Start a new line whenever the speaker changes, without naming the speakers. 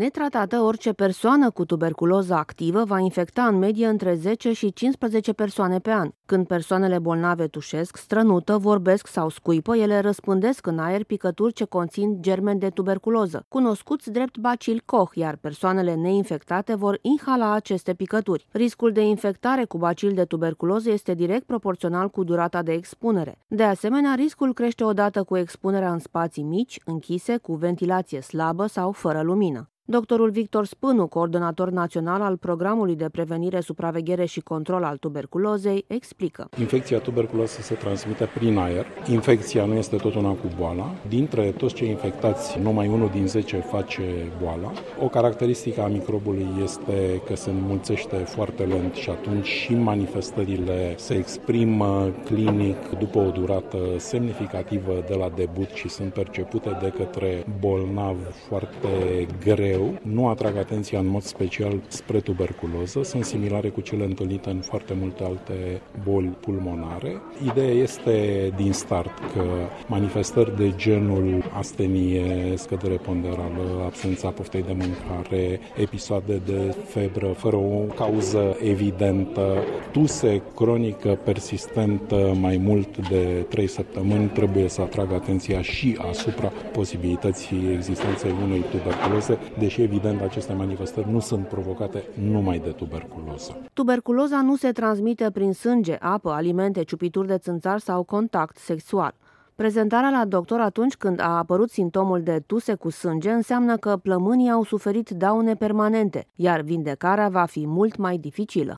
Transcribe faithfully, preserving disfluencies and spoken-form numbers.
Netratată, orice persoană cu tuberculoză activă va infecta în medie între zece și cincisprezece persoane pe an. Când persoanele bolnave tușesc, strănută, vorbesc sau scuipă, ele răspândesc în aer picături ce conțin germeni de tuberculoză, cunoscuți drept bacil Koch, iar persoanele neinfectate vor inhala aceste picături. Riscul de infectare cu bacil de tuberculoză este direct proporțional cu durata de expunere. De asemenea, riscul crește odată cu expunerea în spații mici, închise, cu ventilație slabă sau fără lumină. Doctorul Victor Spânu, coordonator național al Programului de Prevenire, Supraveghere și Control al Tuberculozei, explică.
Infecția tuberculoză se transmite prin aer. Infecția nu este tot una cu boala. Dintre toți cei infectați, numai unul din zece face boala. O caracteristică a microbului este că se înmulțește foarte lent și atunci și manifestările se exprimă clinic după o durată semnificativă de la debut și sunt percepute de către bolnav foarte greu. Nu atrag atenția în mod special spre tuberculoză, sunt similare cu cele întâlnite în foarte multe alte boli pulmonare. Ideea este din start că manifestări de genul astenie, scădere ponderală, absența poftei de mâncare, episoade de febră fără o cauză evidentă, tuse cronică persistentă mai mult de trei săptămâni trebuie să atragă atenția și asupra posibilității existenței unei tuberculoze, deși evident aceste manifestări nu sunt provocate numai de tuberculoză.
Tuberculoza nu se transmite prin sânge, apă, alimente, ciupituri de țânțar sau contact sexual. Prezentarea la doctor atunci când a apărut simptomul de tuse cu sânge înseamnă că plămânii au suferit daune permanente, iar vindecarea va fi mult mai dificilă.